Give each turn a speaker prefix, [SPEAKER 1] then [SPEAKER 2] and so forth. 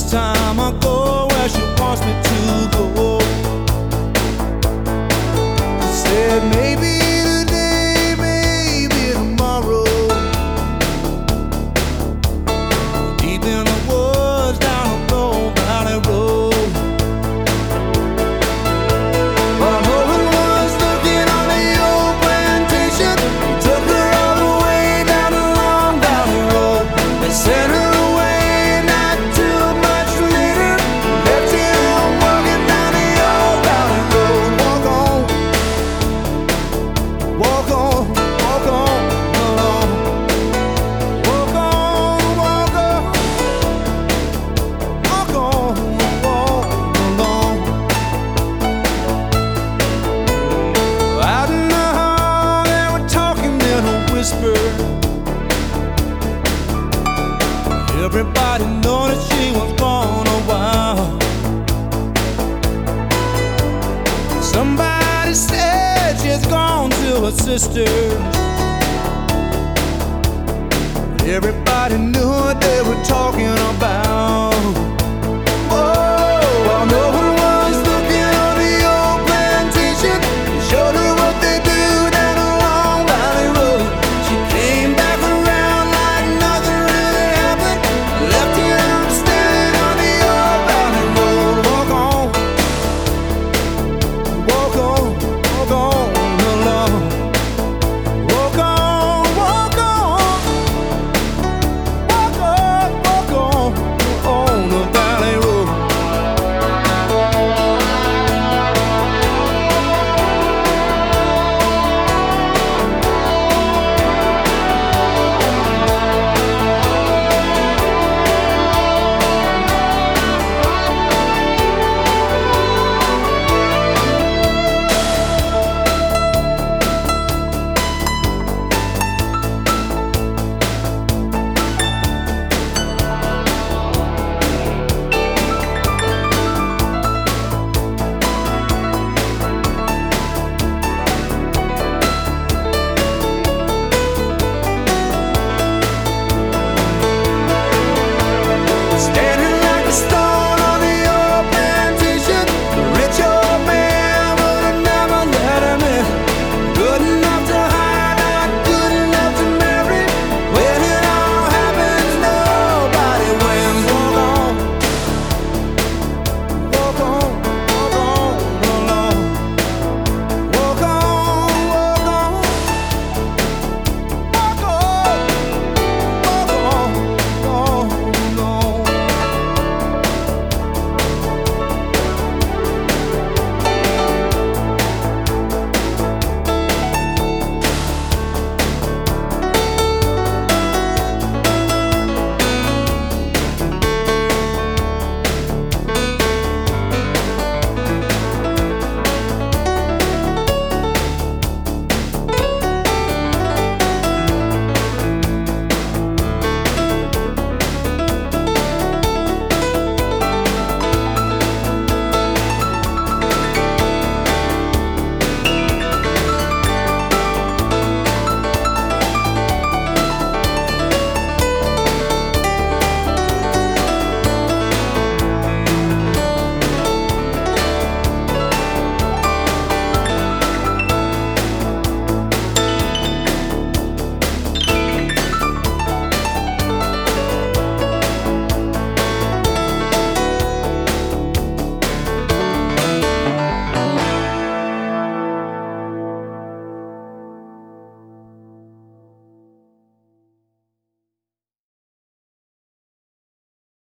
[SPEAKER 1] time I go where she wants me to go. She said maybe today, maybe tomorrow. Deep in the woods down a low valley road. While no one was looking on the old plantation, he took her all the way down the long valley road. They sent her away not too much later, left him walking down the old valley road. Walk on, walk on, walk on, along. Walk on, walk on, walk on, walk along. Out in the hall, they were talking in a whisper. Everybody noticed she was gone a while. Somebody said she's gone to her sister's. Everybody knew what they were talking about.